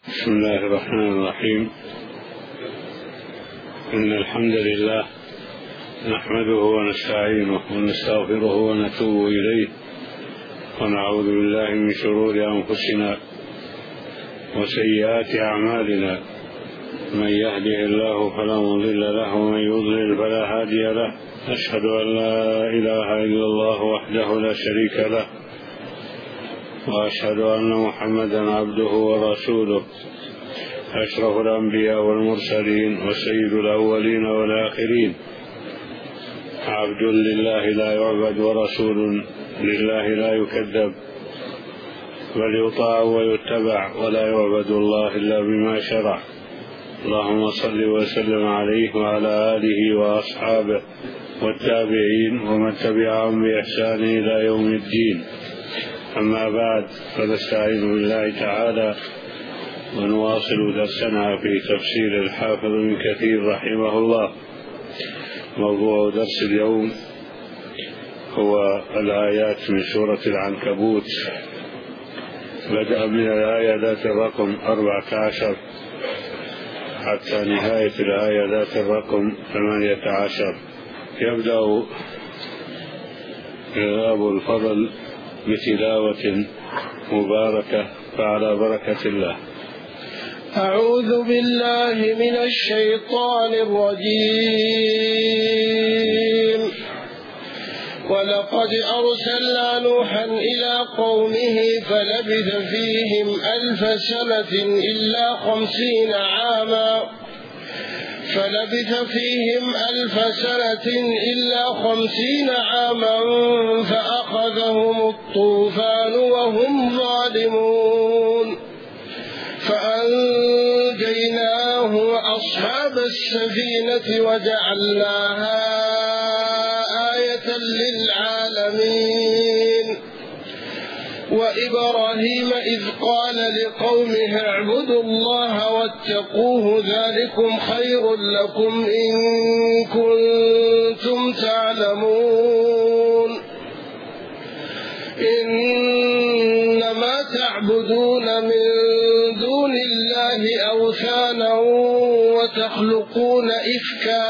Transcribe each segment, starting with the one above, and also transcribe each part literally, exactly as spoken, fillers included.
بسم الله الرحمن الرحيم. إن الحمد لله نحمده ونستعينه ونستغفره ونتوب إليه ونعوذ بالله من شرور أنفسنا وسيئات أعمالنا، من يهده الله فلا مضل له ومن يضلل فلا هادي له. أشهد أن لا إله إلا الله وحده لا شريك له، وأشهد أن محمدا عبده ورسوله، أشرف الأنبياء والمرسلين وسيد الأولين والآخرين، عبد لله لا يعبد ورسول لله لا يكذب، بل يطاع ويتبع ولا يعبد الله إلا بما شرع. اللهم صل وسلم عليه وعلى آله وأصحابه والتابعين ومن تبعهم بإحسان إلى يوم الدين. أما بعد، فنستعين بالله تعالى ونواصل درسنا في تفسير الحافظ ابن كثير رحمه الله. موضوع درس اليوم هو الآيات من سورة العنكبوت، بدأ من الآية ذات الرقم أربعة عشر حتى نهاية الآية ذات الرقم ثمانية عشر. يبدأ أبو الفضل بتلاوة مباركة فعلى بركة الله. أعوذ بالله من الشيطان الرجيم. ولقد أرسلنا نوحا إلى قومه فلبث فيهم ألف سنة إلا خمسين عاما فلبث فيهم ألف سنة إلا خمسين عاما فأخذهم الطوفان وهم ظالمون، فأنجيناه وأصحاب السفينة وجعلناها آية للعالمين. وإبراهيم إذ قال لقومه اعبدوا الله واتقوه ذلكم خير لكم إن كنتم تعلمون. إنما تعبدون من دون الله أوثانا وتخلقون إفكا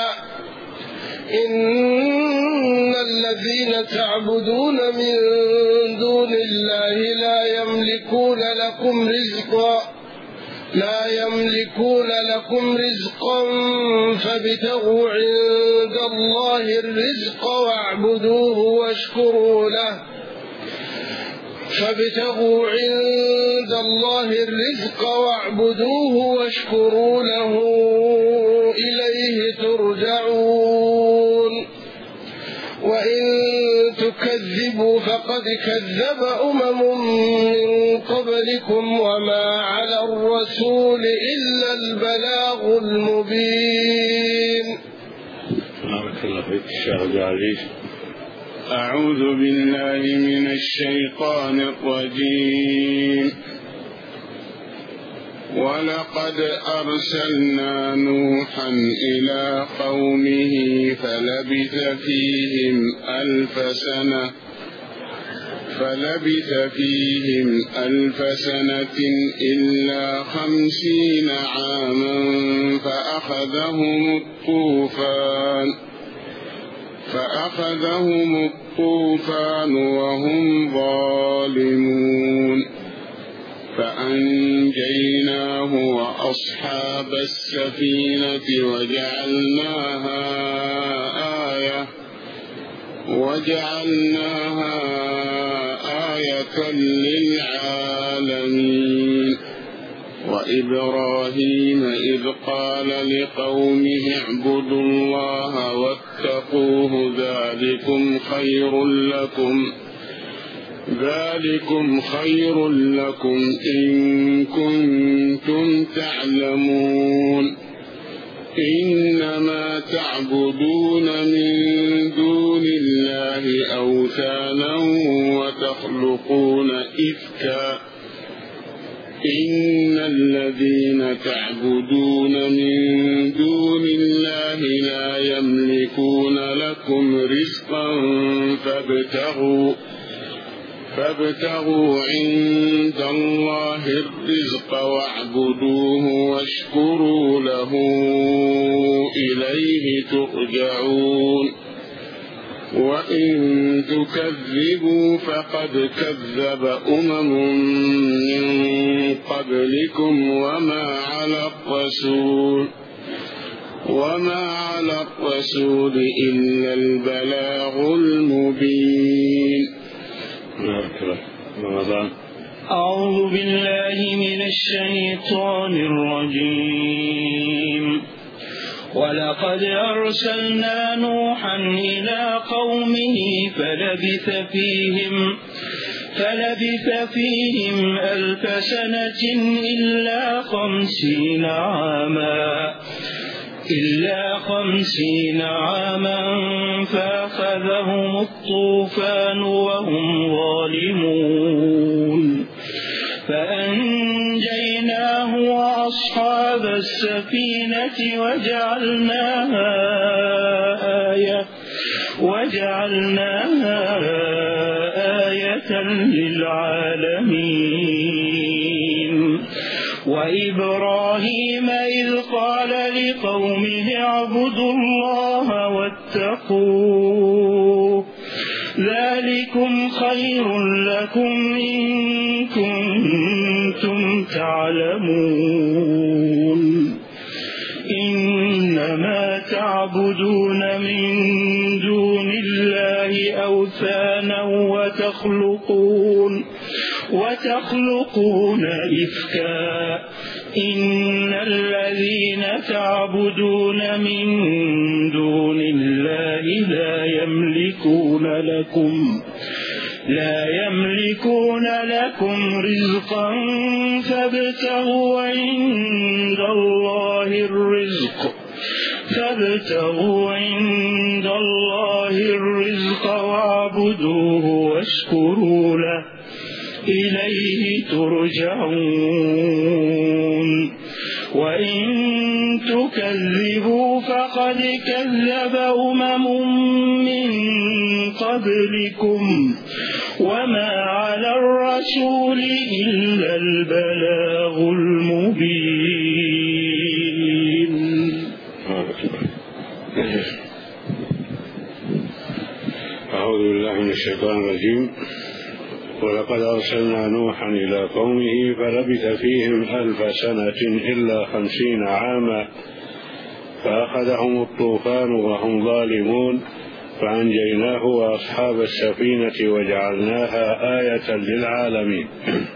إن الذين تعبدون من دون الله لا يملكون لكم رزقا لا يملكون لكم رزقا فابتغوا عند الله الرزق واعبدوه واشكروا له فابتغوا عند الله الرزق واعبدوه واشكروا له إليه ترجعون. وإن تكذبوا فقد كذب أمم من قبلكم وما على الرسول إلا البلاغ المبين. بارك الله فيك الشيخ العزيز. أعوذ بالله من الشيطان الرجيم. ولقد أرسلنا نوحا إلى قومه فلبث فيهم ألف سنة فلبث فيهم ألف سنة إلا خمسين عاما فأخذهم الطوفان فأخذهم الطوفان وهم ظالمون، فأنجيناه وأصحاب السفينة وجعلناها آية وجعلناها آية للعالمين. وإبراهيم إذ قال لقومه اعبدوا الله واتقوه ذلكم خير لكم ذلكم خير لكم إن كنتم تعلمون. إنما تعبدون من دون الله أوثانا وتخلقون إفكا إن الذين تعبدون من دون الله لا يملكون لكم رزقا فابتغوا فابتغوا عند الله الرزق واعبدوه واشكروا له إليه ترجعون وإن تكذبوا فقد كذب أمم من قبلكم وما على الرسول وما على الرسول إلا البلاغ المبين. أعوذ بالله من الشيطان الرجيم. ولقد أرسلنا نوحا إلى قومه فلبث فيهم فلبث فيهم ألف سنة إلا خمسين عاما إلا خمسين عاما فأخذهم الطوفان وهم ظالمون فأنجيناه وأصحاب السفينة وجعلناها آية وجعلناها آية للعالمين. وإبراهيم إذ قال لقومه اعبدوا الله واتقوه ذلكم خير لكم إن كنتم تعلمون. إنما تعبدون من دون الله أوثانا وتخلقون وتخلقون إفكا إن الذين تعبدون من دون الله لا يملكون لكم لا يملكون لكم رزقا فابتغوا عند الله الرزق فابتغوا عند الله الرزق واعبدوه واشكروا له إليه ترجعون. وإن تكذبوا فقد كذب أمم من قبلكم وما على الرسول إلا البلاغ المبين. أعوذ بالله من الشيطان الرجيم. ولقد أرسلنا نوحا إلى قومه فلبث فيهم ألف سنة إلا خمسين عاما فأخذهم الطوفان وهم ظالمون فأنجيناه وأصحاب السفينة وجعلناها آية للعالمين.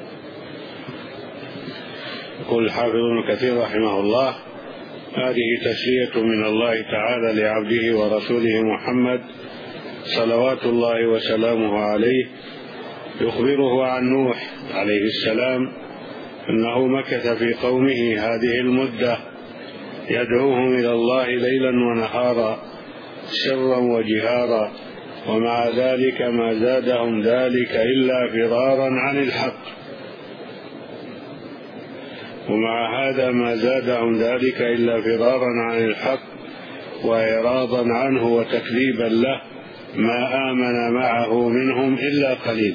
يقول حافظ ابن كثير رحمه الله: هذه تسلية من الله تعالى لعبده ورسوله محمد صلوات الله وسلامه عليه، يخبره عن نوح عليه السلام أنه مكث في قومه هذه المدة يدعوهم إلى الله ليلا ونهارا سرا وجهارا، ومع ذلك ما زادهم ذلك إلا فرارا عن الحق ومع هذا ما زادهم ذلك إلا فرارا عن الحق وإعراضا عنه وتكذيبا له، ما آمن معه منهم إلا قليل.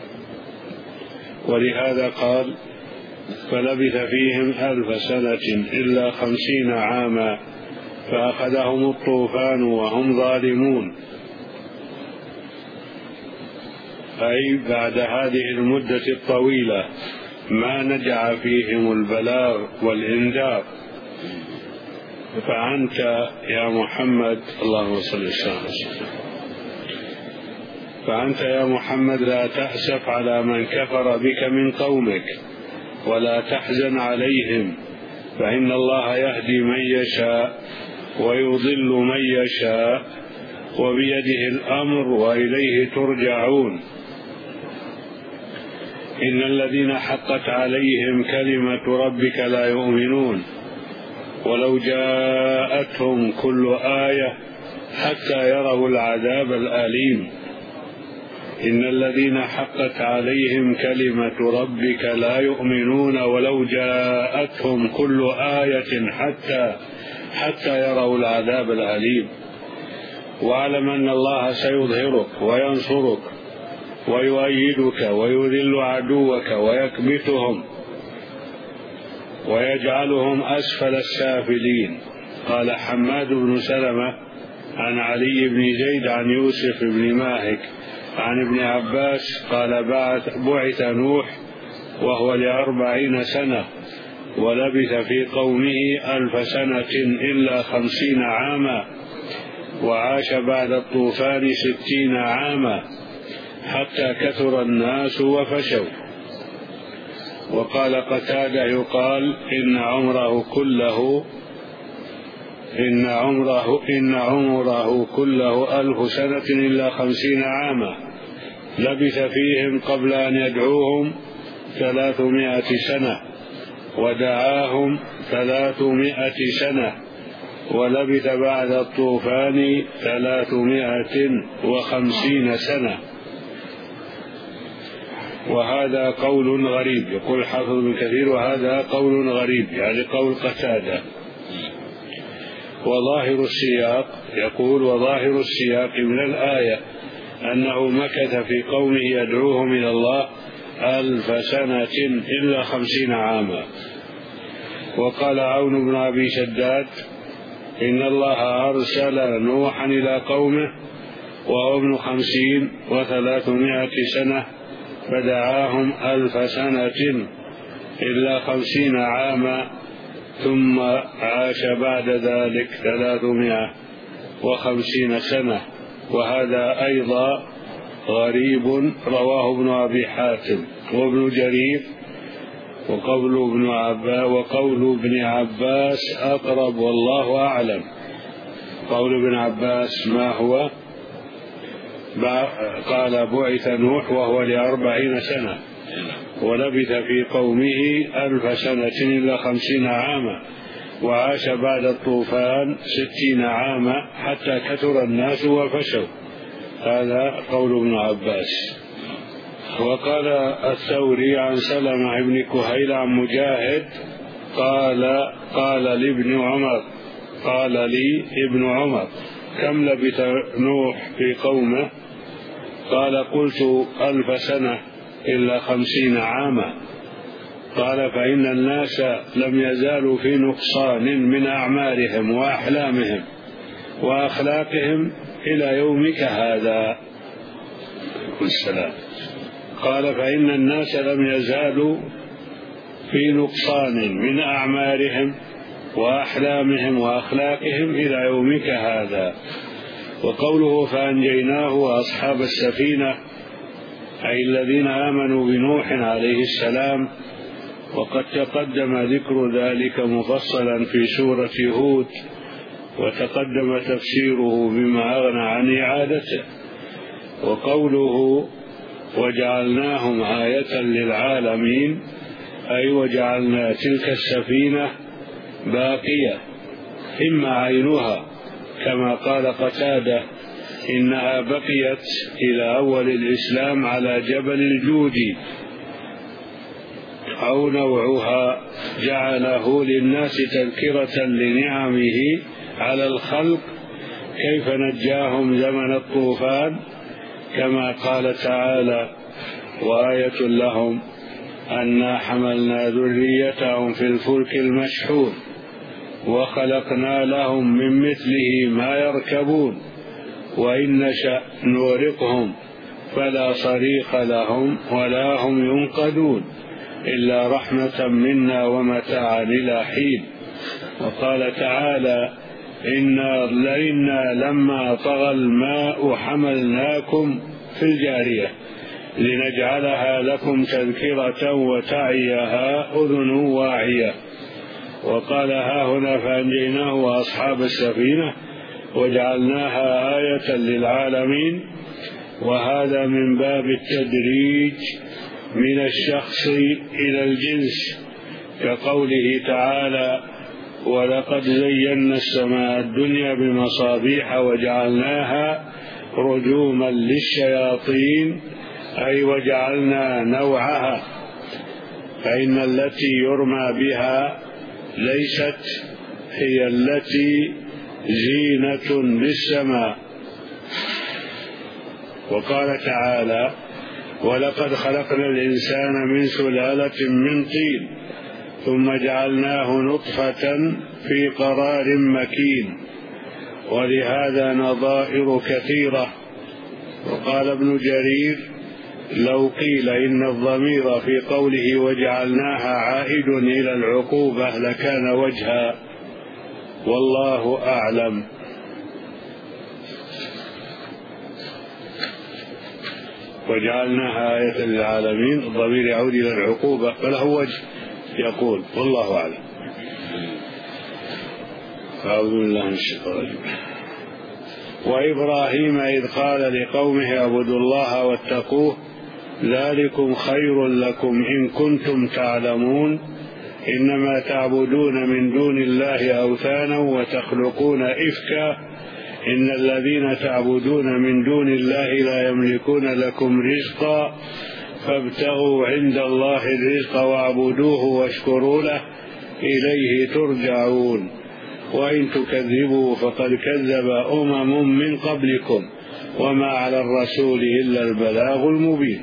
ولهذا قال: فلبث فيهم ألف سنة إلا خمسين عاما فأخذهم الطوفان وهم ظالمون، أي بعد هذه المدة الطويلة ما نجع فيهم البلاغ والإنذار. فأنت يا محمد اللهم صل وسلم فأنت يا محمد لا تأسف على من كفر بك من قومك ولا تحزن عليهم، فإن الله يهدي من يشاء ويضل من يشاء وبيده الأمر وإليه ترجعون. إن الذين حقت عليهم كلمة ربك لا يؤمنون ولو جاءتهم كل آية حتى يروا العذاب الأليم. إن الذين حقت عليهم كلمة ربك لا يؤمنون ولو جاءتهم كل آية حتى حتى يروا العذاب الأليم. واعلم أن الله سيظهرك وينصرك ويؤيدك ويذل عدوك ويكبتهم ويجعلهم أسفل السافلين. قال حماد بن سلمة عن علي بن زيد عن يوسف بن ماهك عن ابن عباس قال بعث نوح وهو لأربعين سنة ولبث في قومه ألف سنة إلا خمسين عاما، وعاش بعد الطوفان ستين عاما حتى كثر الناس وفشوا. وقال قتادة يقال إن عمره كله إن عمره إن عمره كله ألف سنة إلا خمسين عاما، لبث فيهم قبل أن يدعوهم ثلاثمائة سنة ودعاهم ثلاثمائة سنة، ولبث بعد الطوفان ثلاثمائة وخمسين سنة. وهذا قول غريب. يقول حافظ ابن كثير وهذا قول غريب، يعني قول قتادة. وظاهر السياق يقول وظاهر السياق من الآية أنه مكث في قومه يدعوهم إلى الله ألف سنة إلا خمسين عاما. وقال عون بن أبي شداد إن الله أرسل نوحا إلى قومه وهو ابن خمسين وثلاثمائة سنة فدعاهم ألف سنة إلا خمسين عاما، ثم عاش بعد ذلك ثلاثمائة وخمسين سنة. وهذا أيضا غريب رواه ابن أبي حاتم وابن جرير. وقول ابن عباس وقول ابن عباس أقرب والله أعلم. قول ابن عباس ما هو؟ قال بعث نوح وهو لأربعين سنة ولبث في قومه ألف سنة إلا خمسين عاما، وعاش بعد الطوفان ستين عاما حتى كثر الناس وفشوا. هذا قول ابن عباس. وقال الثوري عن سلمة بن كهيل عن مجاهد قال قال لابن عمر قال لي ابن عمر كم لبث نوح في قومه؟ قال قلت ألف سنة إلا خمسين عاما. قال فإن الناس لم يزالوا في نقصان من أعمارهم وأحلامهم وأخلاقهم إلى يومك هذا. السلام. قال فإن الناس لم يزالوا في نقصان من أعمارهم وأحلامهم وأخلاقهم إلى يومك هذا. وقوله فأنجيناه وأصحاب السفينة أي الذين آمنوا بنوح عليه السلام، وقد تقدم ذكر ذلك مفصلا في سورة هود، وتقدم تفسيره بما أغنى عن إعادته. وقوله وجعلناهم آية للعالمين أي وجعلنا تلك السفينة باقية إما عينها كما قال قتادة إنها بقيت إلى أول الإسلام على جبل الجود، أو نوعها جعله للناس تذكرة لنعمه على الخلق كيف نجاهم زمن الطوفان، كما قال تعالى وآية لهم أنا حملنا ذريتهم في الفلك المشحون وخلقنا لهم من مثله ما يركبون وإن نشأ نورقهم فلا صريخ لهم ولا هم ينقذون إلا رحمة منا ومتاعا إلى حين. وقال تعالى إنا لئنا لما طغى الماء حملناكم في الجارية لنجعلها لكم تذكرة وتعيها أذن واعية. وقال ها هنا فأنجيناه وأصحاب السفينة وجعلناها آية للعالمين. وهذا من باب التدريج من الشخص إلى الجنس، كقوله تعالى ولقد زينا السماء الدنيا بمصابيح وجعلناها رجوما للشياطين أي وجعلنا نوعها، فإن التي يرمى بها ليست هي التي زينة للسماء. وقال تعالى ولقد خلقنا الإنسان من سلالة من طين ثم جعلناه نطفة في قرار مكين. ولهذا نظائر كثيرة. وقال ابن جرير: لو قيل إن الضمير في قوله وجعلناها عائد إلى العقوبة لكان وجها، والله أعلم. وجعلناها آية للعالمين، الضمير يعود إلى العقوبة فله وجه، يقول والله أعلم. أعوذ بالله من الشيطان الرجيم. وإبراهيم إذ قال لقومه اعبدوا الله واتقوه ذلكم خير لكم إن كنتم تعلمون إنما تعبدون من دون الله أوثانا وتخلقون إفكا إن الذين تعبدون من دون الله لا يملكون لكم رزقا فابتغوا عند الله الرزق واعبدوه واشكروا له إليه ترجعون. وإن تكذبوا فقد كذب أمم من قبلكم وما على الرسول إلا البلاغ المبين.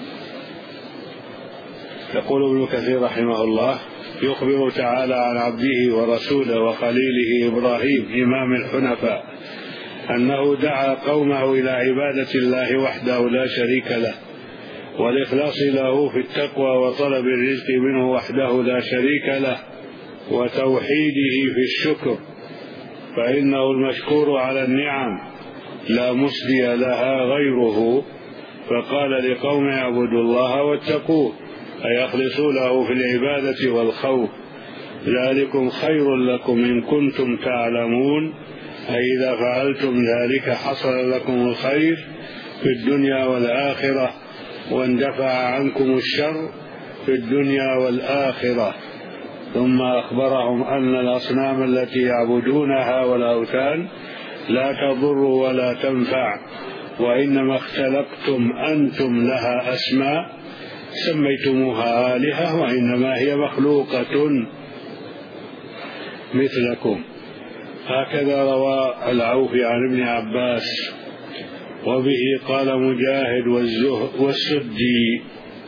يقول ابن كثير رحمه الله: يخبر تعالى عن عبده ورسوله وخليله إبراهيم إمام الحنفاء أنه دعا قومه إلى عبادة الله وحده لا شريك له والإخلاص له في التقوى وطلب الرزق منه وحده لا شريك له وتوحيده في الشكر، فإنه المشكور على النعم لا مسدي لها غيره. فقال لقوم اعبدوا الله واتقوه أي أخلصوا له في العبادة والخوف ذلكم خير لكم إن كنتم تعلمون، أي إذا فعلتم ذلك حصل لكم الخير في الدنيا والآخرة واندفع عنكم الشر في الدنيا والآخرة. ثم أخبرهم أن الأصنام التي يعبدونها والأوثان لا تضر ولا تنفع، وإنما اختلقتم أنتم لها أسماء سميتموها آلهة وإنما هي مخلوقة مثلكم. هكذا روى العوف عن ابن عباس، وبه قال مجاهد والسدي.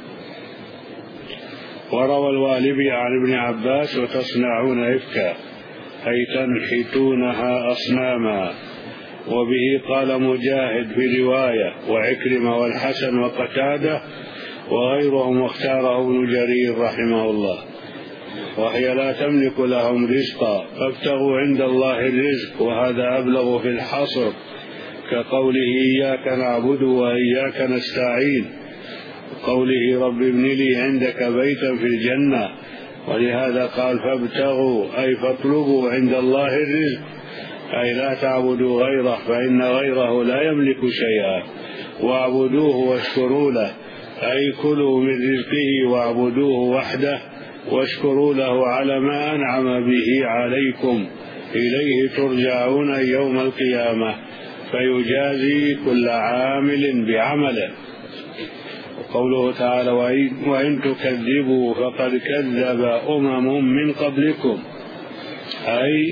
وروى الوالبي عن ابن عباس: وتصنعون إفكا أي تنحتونها أصناما. وبه قال مجاهد في رواية وعكرمة والحسن وقتادة وغيرهم، واختاره ابن جرير رحمه الله. وهي لا تملك لهم رزقا فابتغوا عند الله الرزق، وهذا أبلغ في الحصر كقوله إياك نعبد وإياك نستعين، قوله رب ابن لي عندك بيتا في الجنة. ولهذا قال فابتغوا أي فاطلبوا عند الله الرزق، أي لا تعبدوا غيره فإن غيره لا يملك شيئا، واعبدوه واشكروا له أي كلوا من رزقه واعبدوه وحده واشكروا له على ما أنعم به عليكم إليه ترجعون يوم القيامة فيجازي كل عامل بعمله. وقوله تعالى وإن تكذبوا فقد كذب أمم من قبلكم، أي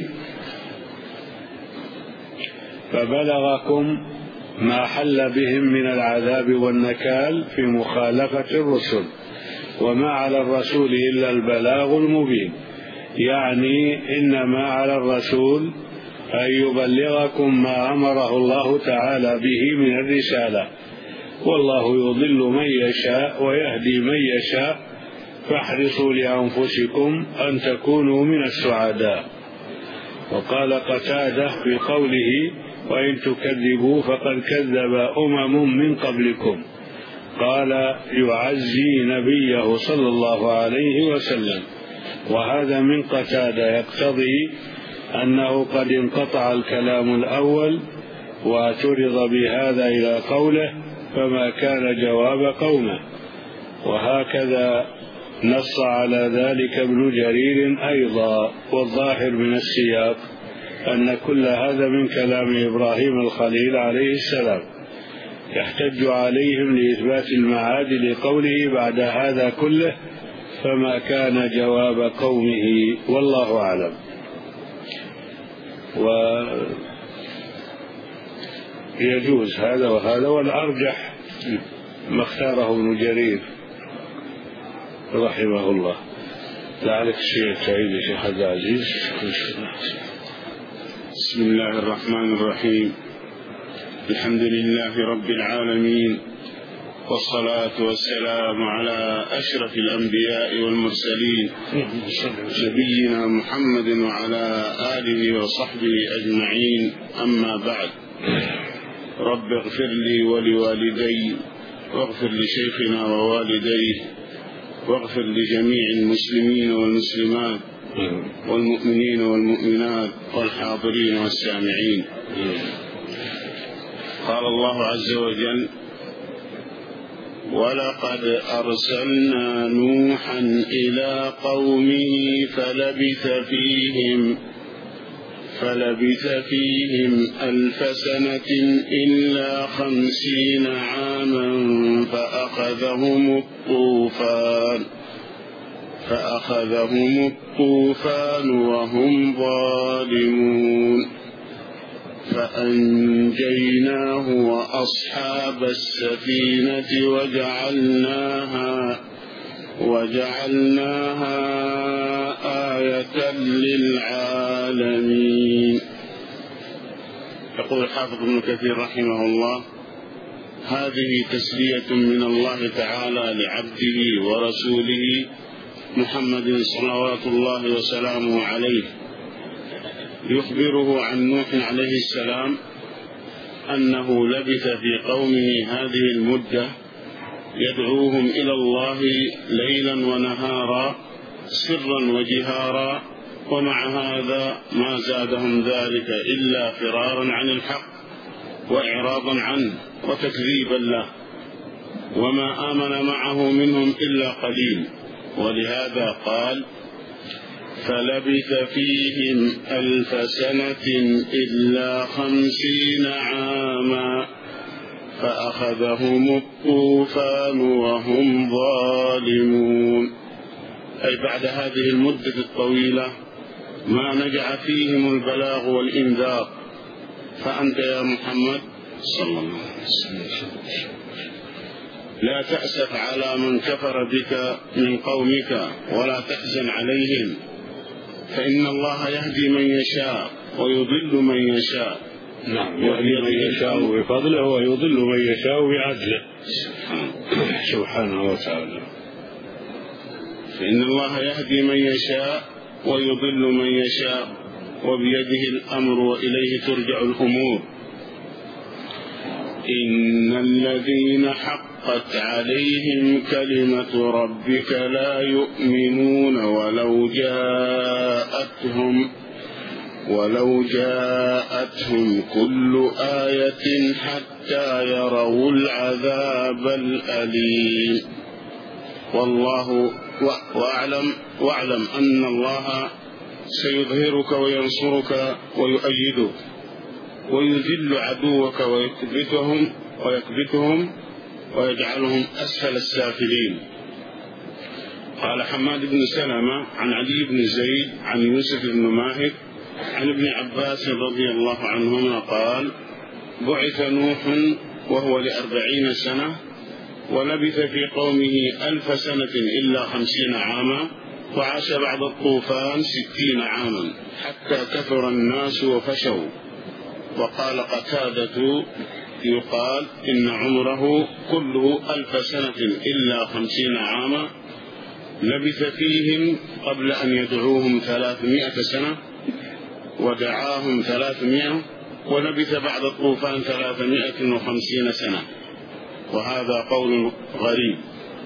فبلغكم ما حل بهم من العذاب والنكال في مخالفة الرسل، وما على الرسول إلا البلاغ المبين، يعني إنما على الرسول أن يبلغكم ما أمره الله تعالى به من الرسالة، والله يضل من يشاء ويهدي من يشاء، فاحرصوا لأنفسكم أن تكونوا من السعداء. وقال قتادة في قوله وإن تكذبوا فقد كذب أمم من قبلكم، قال يعزي نبيه صلى الله عليه وسلم. وهذا من قتادة يقتضي أنه قد انقطع الكلام الأول واعترض بهذا إلى قوله فما كان جواب قومه. وهكذا نص على ذلك ابن جرير أيضا. والظاهر من السياق أن كل هذا من كلام إبراهيم الخليل عليه السلام، يحتج عليهم لإثبات المعاد لقوله بعد هذا كله فما كان جواب قومه، والله أعلم. ويجوز هذا وهذا، والأرجح ما اختاره ابن جرير رحمه الله. لعلك شيء تعيد يا شيخ عبد العزيز. بسم الله الرحمن الرحيم. الحمد لله رب العالمين، والصلاة والسلام على أشرف الأنبياء والمرسلين نبينا محمد وعلى آله وصحبه أجمعين. أما بعد، رب اغفر لي ولوالدي واغفر لشيخنا ووالديه واغفر لجميع المسلمين والمسلمات والمؤمنين والمؤمنات والحاضرين والسامعين. قال الله عز وجل: ولقد أرسلنا نوحا إلى قومه فلبث فيهم فلبث فيهم ألف سنة إلا خمسين عاما فأخذهم الطوفان فأخذهم الطوفان وهم ظالمون فأنجيناه وأصحاب السفينة وجعلناها وجعلناها آية للعالمين. يقول الحافظ ابن كثير رحمه الله: هذه تسلية من الله تعالى لعبده ورسوله محمد صلوات الله وسلامه عليه، يخبره عن نوح عليه السلام أنه لبث في قومه هذه المدة يدعوهم إلى الله ليلا ونهارا سرا وجهارا، ومع هذا ما زادهم ذلك إلا فرارا عن الحق وإعراضا عنه وتكذيبا له، وما آمن معه منهم إلا قليل. ولهذا قال: فلبث فيهم ألف سنة إلا خمسين عاما فأخذهم الطوفان وهم ظالمون. أي بعد هذه المدة الطويلة ما نجع فيهم البلاغ والإنذار. فأنت يا محمد صلى الله عليه وسلم لا تأسف على من كفر بك من قومك ولا تحزن عليهم، فإن الله يهدي من يشاء ويضل من يشاء. نعم، يهدي من يشاء بفضله ويضل من يشاء بعدله سبحانه وتعالى. فإن الله يهدي من يشاء ويضل من يشاء وبيده الأمر وإليه ترجع الأمور. إن الذين حقت عليهم كلمة ربك لا يؤمنون ولو جاءتهم ولو جاءتهم كل آية حتى يروا العذاب الأليم. والله واعلم واعلم أن الله سيظهرك وينصرك ويؤيدك ويذل عدوك ويكبتهم ويكبتهم ويجعلهم أسفل السافلين. قال حماد بن سلمة عن علي بن زيد عن يوسف بن ماهر عن ابن عباس رضي الله عنهما قال: بعث نوح وهو لأربعين سنة ولبث في قومه ألف سنة إلا خمسين عاما، وعاش بعد الطوفان ستين عاما حتى كثر الناس وفشوا. وقال قتادة: يقال إن عمره كله ألف سنة إلا خمسين عاما، لبث فيهم قبل أن يدعوهم ثلاثمائة سنة ودعاهم ثلاثمائة، ولبث بعد الطوفان ثلاثمائة وخمسين سنة. وهذا قول غريب.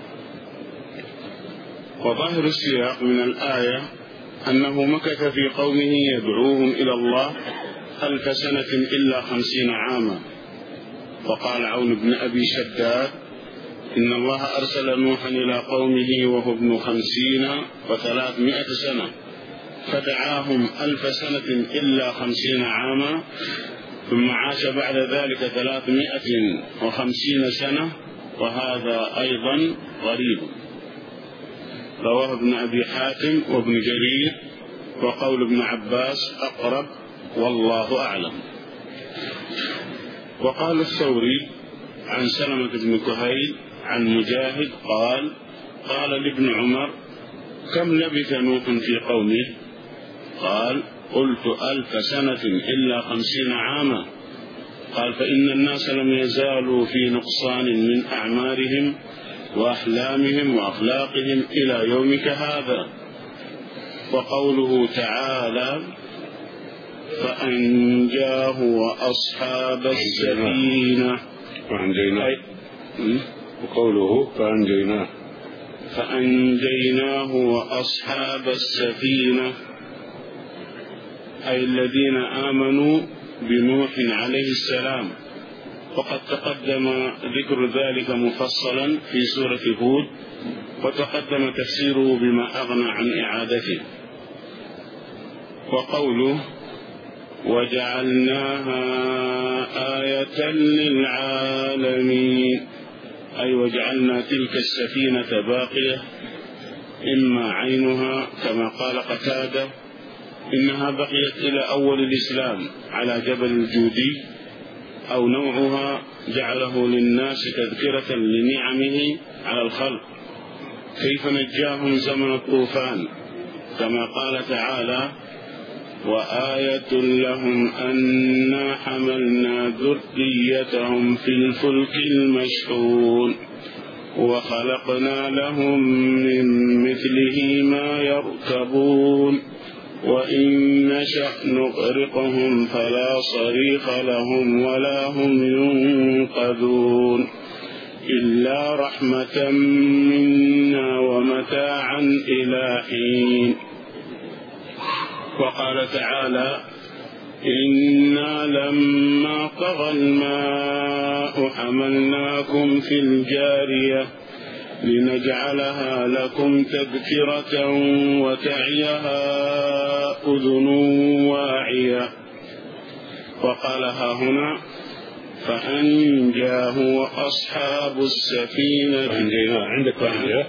وظاهر السياق من الآية أنه مكث في قومه يدعوهم إلى الله ألف سنة إلا خمسين عاما. وقال عون بن أبي شداد: إن الله أرسل نوحا إلى قومه وهو ابن خمسين وثلاثمائة سنة فدعاهم ألف سنة إلا خمسين عاما، ثم عاش بعد ذلك ثلاثمائة وخمسين سنة، وهذا أيضا غريب. رواه ابن أبي حاتم وابن جرير، وقول ابن عباس أقرب والله أعلم. وقال الثوري عن سلمة بن كهيل عن مجاهد قال: قال لابن عمر: كم لبث نوح في قومه؟ قال قلت ألف سنة إلا خمسين عاما. قال فإن الناس لم يزالوا في نقصان من أعمارهم وأحلامهم وأخلاقهم إلى يومك هذا. وقوله تعالى فأنجاه وأصحاب السفينة فأنجيناه، وقوله فأنجيناه فأنجيناه وأصحاب السفينة أي الذين آمنوا بنوح عليه السلام. وقد تقدم ذكر ذلك مفصلا في سورة هود، وتقدم تفسيره بما أغنى عن إعادته. وقوله وجعلناها آية للعالمين أي وجعلنا تلك السفينة باقية، إما عينها كما قال قتادة إنها بقيت إلى أول الإسلام على جبل الجودي، أو نوعها جعله للناس تذكرة لنعمه على الخلق كيف نجاهم زمن الطوفان، كما قال تعالى وآية لهم أنا حملنا ذريتهم في الفلك المشحون وخلقنا لهم من مثله ما يركبون وإن نشأ نغرقهم فلا صريخ لهم ولا هم ينقذون إلا رحمة منا ومتاعا إلى حين. وقال تعالى إنا لما طغى الماء حملناكم في الجارية لنجعلها لكم تذكرة وتعيها أذن واعية. وقالها هنا فأنجاه وأصحاب السفينة عندك فأنجاه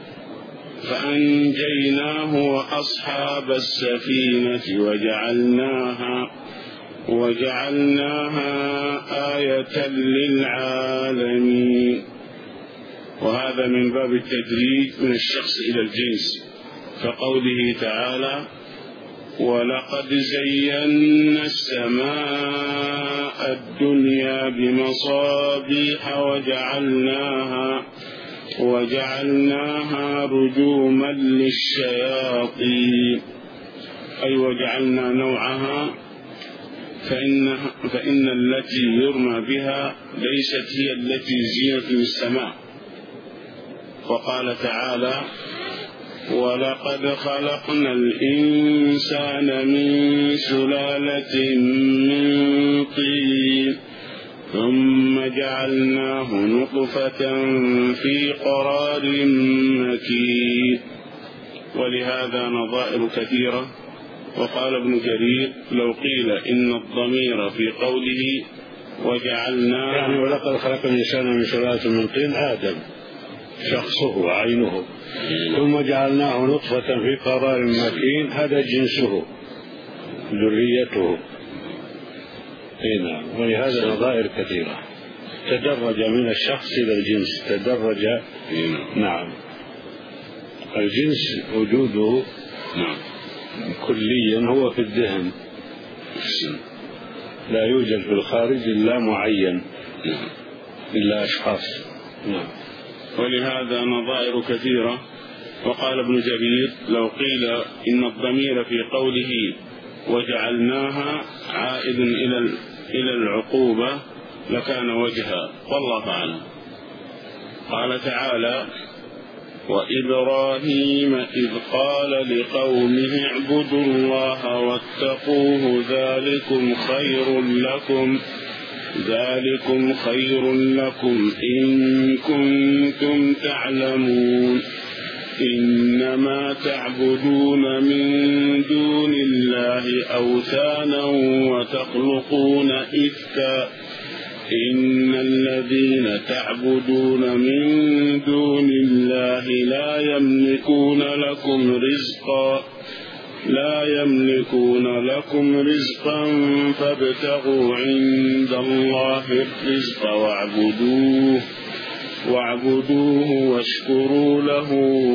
فأنجيناه وأصحاب السفينة وجعلناها وجعلناها آية للعالمين. وهذا من باب التدريج من الشخص إلى الجنس، كقوله تعالى ولقد زينا السماء الدنيا بمصابيح وجعلناها وجعلناها رجوما للشياطين أي وجعلنا نوعها فإن, فإن التي يرمى بها ليست هي التي زينت للسماء. وقال تعالى ولقد خلقنا الإنسان من سلالة من طين ثم جعلناه نطفة في قرار مكين. ولهذا نظائر كثيرة. وقال ابن جرير لو قيل إن الضمير في قوله وجعلناه يعني ولقد خلقنا الإنسان من سلالة من طين آدم شخصه وعينه، ثم جعلناه نطفة في قرار مكين هذا جنسه ذريته. هنا ولهذا نظائر كثيرة تدرج من الشخص إلى الجنس تدرج. نعم الجنس وجوده كليا هو في الذهن، لا يوجد في الخارج إلا معين إلا أشخاص. نعم ولهذا نظائر كثيرة. وقال ابن جرير لو قيل إن الضمير في قوله وجعلناها عائد إلى إلى العقوبة لكان وجها، والله أعلم. قال تعالى وإبراهيم إذ قال لقومه اعبدوا الله واتقوه ذلكم خير لكم ذلكم خير لكم إن كنتم تعلمون إنما تعبدون من دون الله أوثانا وتخلقون إفكا إن الذين تعبدون من دون الله لا يملكون لكم رزقا لا يملكون لكم رزقا فابتغوا عند الله الرزق واعبدوه واعبدوه واشكروا له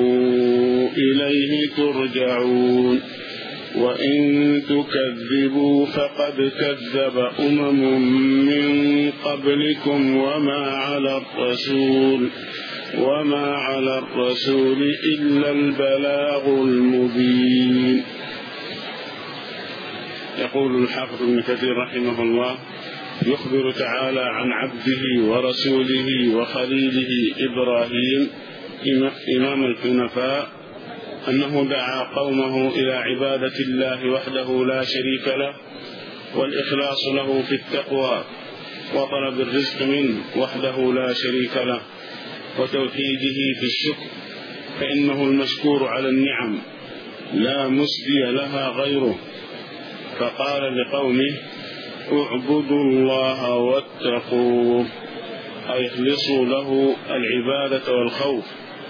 إليه ترجعون وإن تكذبوا فقد كذب أمم من قبلكم وما على الرسول وما على الرسول إلا البلاغ المبين. يقول الحافظ ابن كثير رحمه الله يخبر تعالى عن عبده ورسوله وخليله إبراهيم إمام الحنفاء أنه دعا قومه إلى عبادة الله وحده لا شريك له والإخلاص له في التقوى وطلب الرزق منه وحده لا شريك له وتوحيده في الشكر فإنه المشكور على النعم لا مسدي لها غيره. فقال لقومه اعبدوا الله واتقوه أي اخلصوا له العبادة والخوف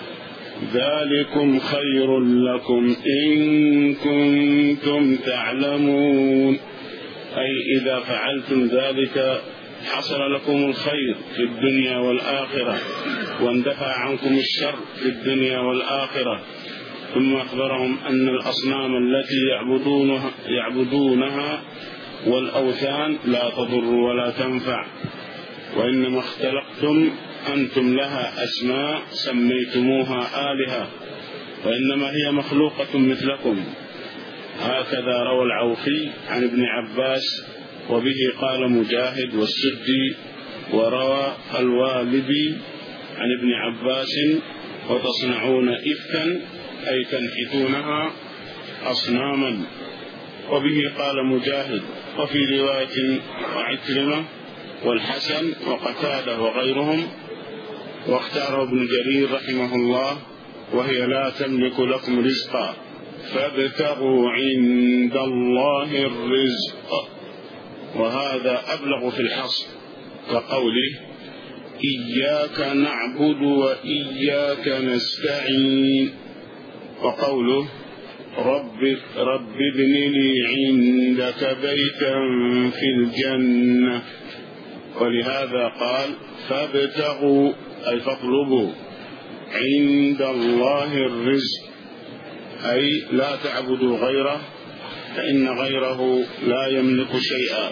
ذلكم خير لكم إن كنتم تعلمون أي إذا فعلتم ذلك حصل لكم الخير في الدنيا والآخرة واندفع عنكم الشر في الدنيا والآخرة. ثم أخبرهم أن الأصنام التي يعبدونها, يعبدونها والأوثان لا تضر ولا تنفع وإنما اختلقتم أنتم لها أسماء سميتموها آلهة وإنما هي مخلوقة مثلكم. هكذا روى العوفي عن ابن عباس وبه قال مجاهد والسدي وروى الوالبي عن ابن عباس وتصنعون إفكا أي تنحتونها أصناما وبه قال مجاهد. وفي رواية عكرمة والحسن وقتادة وغيرهم واختاره ابن جرير رحمه الله وهي لا تملك لكم رزقا فابتغوا عند الله الرزق وهذا أبلغ في الحصر كقوله إياك نعبد وإياك نستعين وقوله رب, رب ابن لي عندك بيتا في الجنة ولهذا قال فابتغوا أي فاطلبوا عند الله الرزق أي لا تعبدوا غيره فإن غيره لا يملك شيئا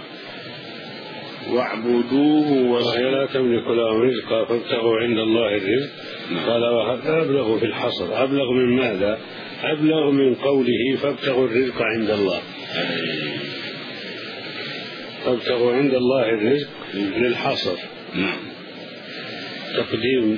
واعبدوه وهي لا تملك لهم رزقا فابتغوا عند الله الرزق. قال وهذا أبلغ في الحصر. أبلغ من ماذا؟ أبلغ من قوله فابتغوا الرزق عند الله. فابتغوا عند الله الرزق للحصر. نعم تقديم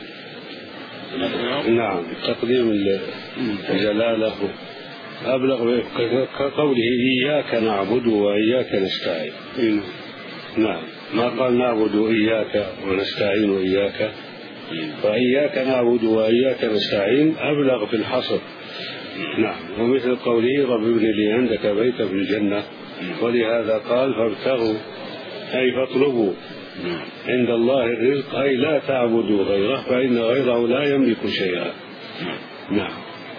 نعم تقديم جلاله أبلغ كقوله إياك نعبد وإياك نستعين. نعم ما قال نعبد إياك ونستعين وإياك فإياك نعبد وإياك نستعين أبلغ في الحصر. نعم ومثل قوله رب ابن لي عندك بيتا في الجنة ولهذا قال فابتغوا أي فاطلبوا عند الله الرزق أي لا تعبدوا غيره فإن غيره لا يملك شيئا. نعم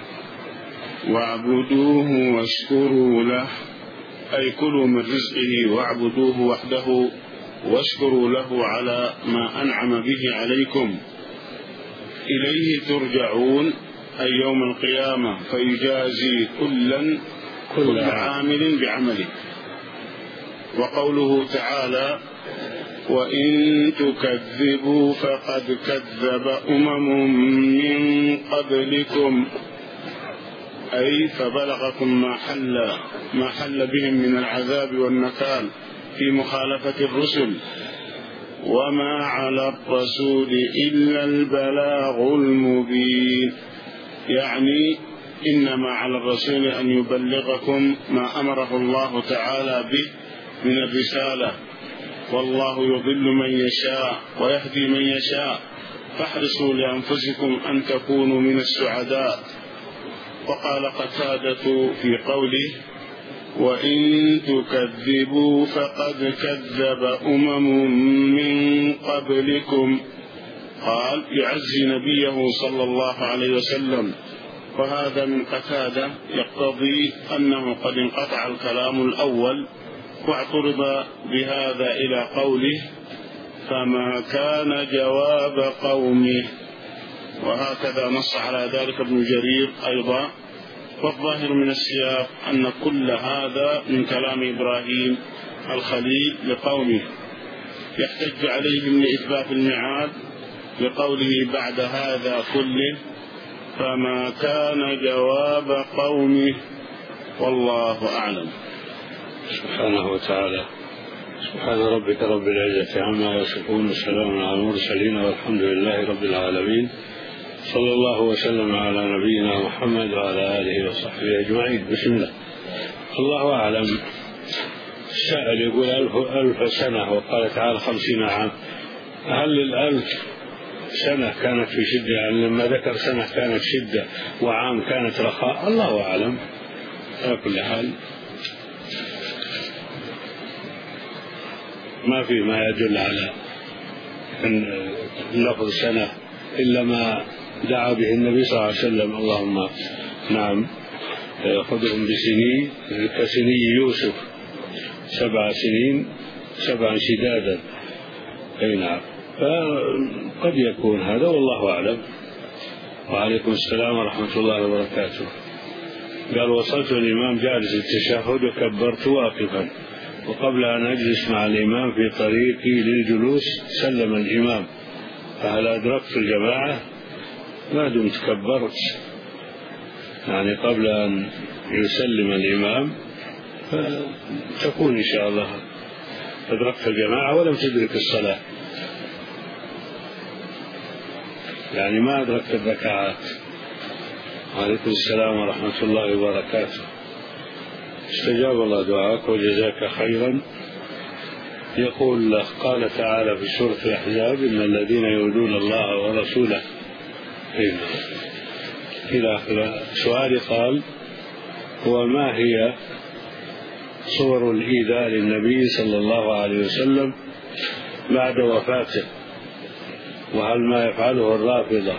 واعبدوه واشكروا له أي كلوا من رزقه واعبدوه وحده واشكروا له على ما أنعم به عليكم. إليه ترجعون أي يوم القيامة فيجازي كلا كل عامل بعمله. وقوله تعالى وإن تكذبوا فقد كذب أمم من قبلكم أي فبلغكم ما حل ما حل بهم من العذاب والنكال في مخالفة الرسل وما على الرسول إلا البلاغ المبين يعني إنما على الرسول أن يبلغكم ما أمره الله تعالى به من الرسالة والله يضل من يشاء ويهدي من يشاء فاحرصوا لأنفسكم أن تكونوا من السعداء. وقال قتادة في قوله وإن تكذبوا فقد كذب أمم من قبلكم قال يعزي نبيه صلى الله عليه وسلم. وهذا من قتادة يقتضي أنه قد انقطع الكلام الأول واعترض بهذا إلى قوله فما كان جواب قومه. وهكذا نص على ذلك ابن جرير أيضا. والظاهر من السياق أن كل هذا من كلام إبراهيم الخليل لقومه، يحتج عليهم لإثبات الميعاد بقوله بعد هذا كله فما كان جواب قومه، والله أعلم. سبحانه وتعالى. سبحان ربك رب العزة عما يصفون وسلام على المرسلين والحمد لله رب العالمين. صلى الله وسلم على نبينا محمد وعلى آله وصحبه أجمعين. بسم الله. الله أعلم. السائل يقول ألف, ألف سنة وقال تعالى خمسين عام، هل الألف سنة كانت في شدة؟ يعني لما ذكر سنة كانت شدة وعام كانت رخاء، الله أعلم. على كل حال ما في ما يدل على أن لفظ سنة إلا ما دعا به النبي صلى الله عليه وسلم. اللهم نعم خذهم بسنين كسني يوسف سبع سنين سبعا شدادا. أي نعم، فقد يكون هذا والله أعلم. وعليكم السلام ورحمة الله وبركاته. قال وصلت الإمام جالس التشهد وكبرت واقفا، وقبل أن أجلس مع الإمام في طريقي للجلوس سلم الإمام، فهل أدركت الجماعة؟ ما دمت كبرت يعني قبل أن يسلم الإمام فتكون إن شاء الله أدركت الجماعة ولم تدرك الصلاة، يعني ما أدركت الركعات. وعليكم السلام ورحمة الله وبركاته. استجاب الله دعاك وجزاك خيرا. يقول له قال تعالى في سورة الأحزاب إن الذين يؤذون الله ورسوله إلى آخره. سؤالي قال وما هي صور الإيذاء للنبي صلى الله عليه وسلم بعد وفاته، وهل ما يفعله الرافضة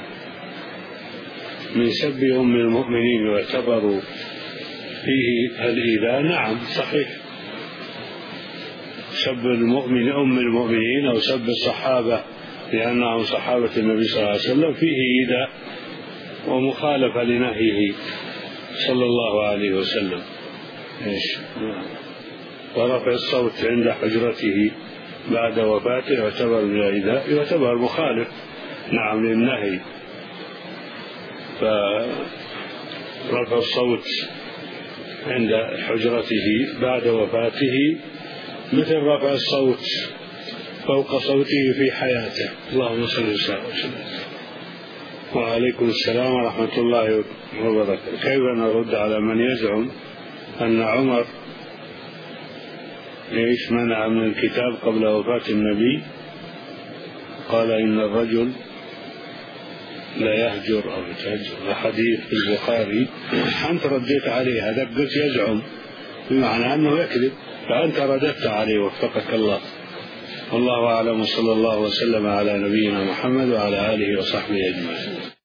من سب أم المؤمنين يعتبر فيه الإيذاء؟ نعم صحيح، سب المؤمن أم المؤمنين أو سب الصحابة لأنهم صحابة النبي صلى الله عليه وسلم فيه إيذاء ومخالفة لنهيه صلى الله عليه وسلم. إيش؟ ورفع الصوت عند حجرته بعد وفاته يعتبر من الإيذاء، يعتبر مخالف نعم للنهي. فرفع الصوت عند حجرته بعد وفاته مثل رفع الصوت فوق صوته في حياته. اللهم صل وسلم. وعليكم السلام ورحمة الله وبركاته. كيف نرد على من يزعم أن عمر إيش منع من الكتاب قبل وفاة النبي؟ قال إن الرجل لا يهجر أو يتهجر، حديث في البخاري. أنت رديت عليه، هذا قلت يزعم بمعنى أنه يكذب، فأنت رددت عليه وفقك الله. والله أعلم، صلى الله وسلم على نبينا محمد وعلى آله وصحبه أجمعين.